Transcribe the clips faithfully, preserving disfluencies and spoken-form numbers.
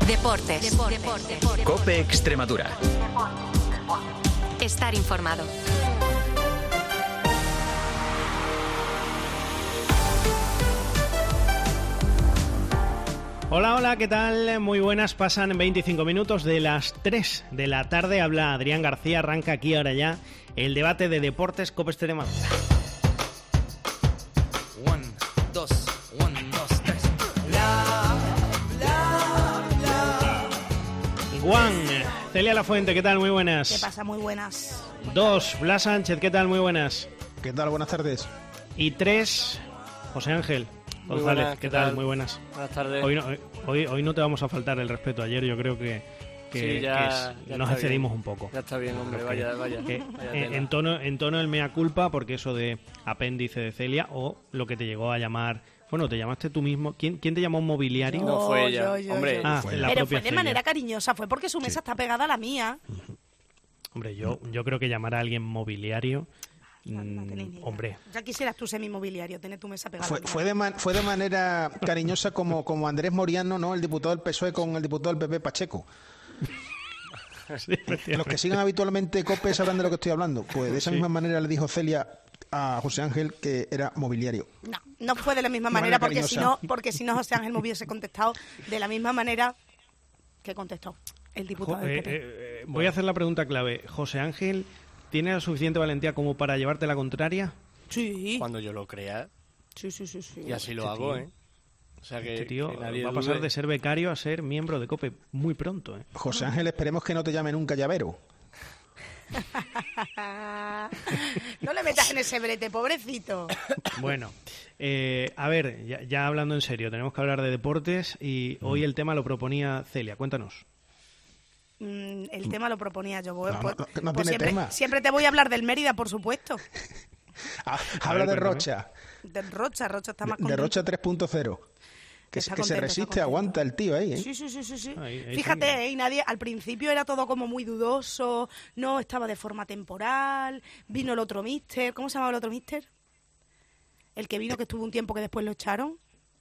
Deportes. Deportes. Deportes. COPE Extremadura. Estar informado. Hola, hola, ¿qué tal? Muy buenas, pasan veinticinco minutos de las tres de la tarde. Habla Adrián García, arranca aquí ahora ya el debate de Deportes COPE Extremadura. One, dos, one, dos, tres. La, la, la. Juan, Celia Lafuente, ¿qué tal? Muy buenas. ¿Qué pasa? Muy buenas. Dos, Blas Sánchez, ¿qué tal? Muy buenas. ¿Qué tal? Buenas tardes. Y tres, José Ángel González, buenas, ¿qué, ¿qué tal? tal? Muy buenas. Buenas tardes. Hoy no, hoy, hoy no te vamos a faltar el respeto. Ayer yo creo que, que, Sí, ya- que es- ya nos está excedimos bien. un poco. Ya está bien, hombre, Creo vaya, que- vaya. que, vaya eh, tela. en tono en tono del mea culpa, porque eso de apéndice de Celia o lo que te llegó a llamar, bueno, te llamaste tú mismo. ¿Quién, quién te llamó mobiliario? No fue ella. Yo, yo, Hombre, yo. Ah, fue la Pero propia fue de Celia. manera cariñosa, fue porque su mesa Sí. está pegada a la mía. Hombre, yo, yo creo que llamar a alguien mobiliario, No, no mm, tenéis ni idea. hombre, Ya quisieras tú ser mi mobiliario, tener tu mesa pegada. Fue, a la fue, mía. de man- fue de manera cariñosa como, como Andrés Moriano, ¿no? El diputado del P S O E con el diputado del P P Pacheco. sí, Los efectivamente. que sigan habitualmente COPE sabrán de lo que estoy hablando. Pues de esa Sí. misma manera le dijo Celia a José Ángel que era mobiliario. No, no fue de la misma De manera, manera porque si cariñosa. no, porque si no José Ángel me hubiese contestado de la misma manera que contestó el Jo- diputado del eh, P P. eh, voy a hacer la pregunta clave. José Ángel, ¿tiene la suficiente valentía como para llevarte la contraria? Sí. Cuando yo lo crea, Sí, sí, sí, sí. y así lo Este hago, tío. ¿eh? O sea que, Este tío que nadie va a pasar dude. de ser becario a ser miembro de COPE muy pronto, ¿eh? José Ángel, esperemos que no te llame nunca llavero. No le metas en ese brete, pobrecito. Bueno, eh, a ver, ya, ya hablando en serio, tenemos que hablar de deportes y hoy el tema lo proponía Celia. Cuéntanos. Mm, el tema lo proponía yo. Pues, No, pues- no, no pues tiene siempre, tema. siempre te voy a hablar del Mérida, por supuesto. Ah, habla ver, de cuéntame. Rocha, De Rocha, Rocha está de, más de contento. Rocha tres punto cero. Que, Está que se contento, resiste, está contento. aguanta el tío ahí, ¿eh? Sí, sí, sí, sí, sí. Ahí- ahí Fíjate, sigue. ¿eh? Y nadie, al principio era todo como muy dudoso, no estaba de forma temporal, vino el otro mister, ¿cómo se llamaba el otro mister? El que vino, que estuvo un tiempo que después lo echaron.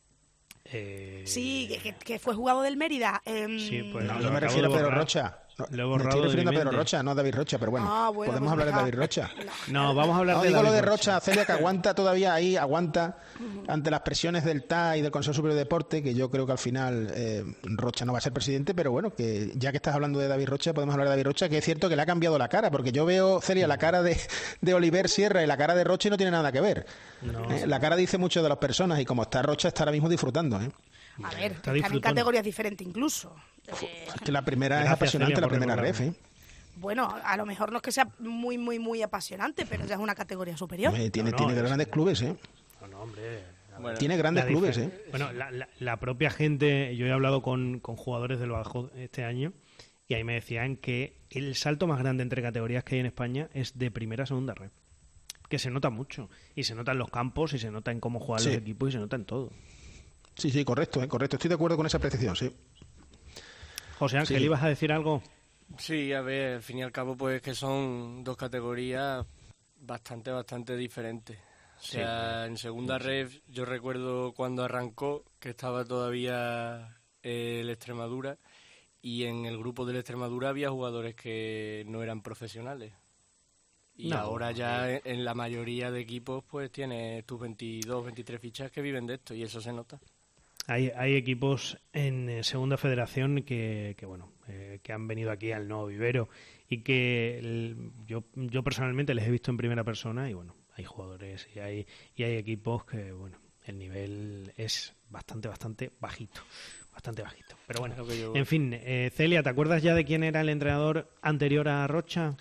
Eh, Sí, que, que- que fue jugador del Mérida. em, Sí, pues No, lo yo me acabo refiero a de Pedro borrar. Rocha. No, Lo he me borrado estoy de refiriendo mi a Pedro mente. Rocha, no a David Rocha, pero bueno, Ah, bueno, podemos pues hablar de deja- David Rocha. No, vamos a hablar No, de digo lo David de Rocha, Celia, que aguanta todavía ahí, aguanta ante las presiones del T A y del Consejo Superior de Deporte, que yo creo que al final eh, Rocha no va a ser presidente, pero bueno, que ya que estás hablando de David Rocha, podemos hablar de David Rocha, que es cierto que le ha cambiado la cara, porque yo veo, Celia, la cara de, de Oliver Sierra y la cara de Rocha y no tiene nada que ver. No. Eh, La cara dice mucho de las personas y como está Rocha, está ahora mismo disfrutando. ¿eh? A ver, Está están en disfrutando. categorías diferentes incluso. Eh, Es que la primera Gracias, es apasionante, Celia, la por primera recordarme. ref. ¿eh? bueno, a lo mejor no es que sea muy, muy, muy apasionante, pero ya es una categoría superior. Eh, tiene No, no, tiene es- grandes clubes, ¿eh? No, no, hombre. Bueno, Tiene grandes La clubes, difer- ¿eh? Bueno, la, la- la propia gente, yo he hablado con, con jugadores del Badajoz este año y ahí me decían que el salto más grande entre categorías que hay en España es de primera a segunda red. Que se nota mucho. Y se nota en los campos, y se nota en cómo juegan Sí. los equipos, y se nota en todo. Sí, sí, correcto, ¿eh? correcto. Estoy de acuerdo con esa apreciación, sí. José Ángel, Sí. ¿ibas a decir algo? Sí, a ver, al fin y al cabo, pues que son dos categorías bastante, bastante diferentes. O sea, en segunda red, yo recuerdo cuando arrancó, que estaba todavía eh, el Extremadura, y en el grupo del Extremadura había jugadores que no eran profesionales. Y No, ahora ya en, en la mayoría de equipos, pues tienes tus veintidós, veintitrés fichas que viven de esto, y eso se nota. Hay, hay equipos en eh, Segunda Federación que, que bueno, eh, que han venido aquí al Nuevo Vivero y que el- yo, yo personalmente les he visto en primera persona y bueno, hay jugadores y hay, y hay equipos que bueno, el nivel es bastante, bastante bajito, bastante bajito. Pero bueno, Es lo que yo- en fin, eh, Celia, ¿te acuerdas ya de quién era el entrenador anterior a Rocha?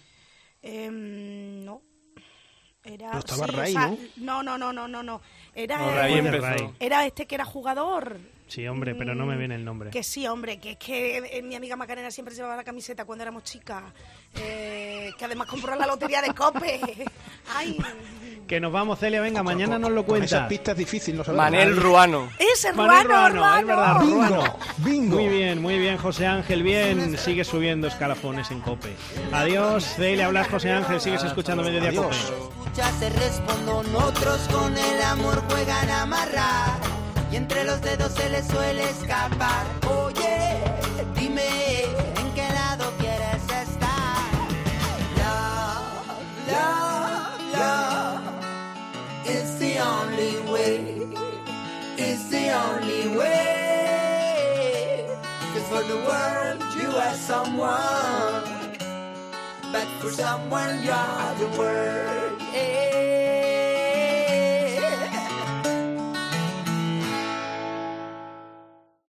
Em, no. Era, Pero estaba sí, o Ray, sea, ¿no? no, no, no, no, no, no. Era, No, el- Ray Bueno, empezó. Ray. era este que era jugador. Sí, hombre, pero no me viene el nombre. Que sí, hombre, que es que eh, mi amiga Macarena siempre llevaba la camiseta cuando éramos chicas. Eh, que además compró la lotería de Cope. Ay, Que nos vamos, Celia, venga, mañana Con- nos lo con cuenta. esas pistas difíciles, no sabemos. Manel Ruano. ese Manuel Ruano, Ruano, es verdad, Ruano. Bingo, Ruano. bingo. Muy bien, muy bien, José Ángel, bien. Sigue subiendo escalafones en COPE. Adiós, Celia, hablas, José Ángel, sigues escuchando Mediodía Adiós. COPE. Escucha, se responden, otros con el amor juegan a amarrar y entre los dedos se les suele escapar. Oye, dime for the world, you are someone. But for someone, you are the world.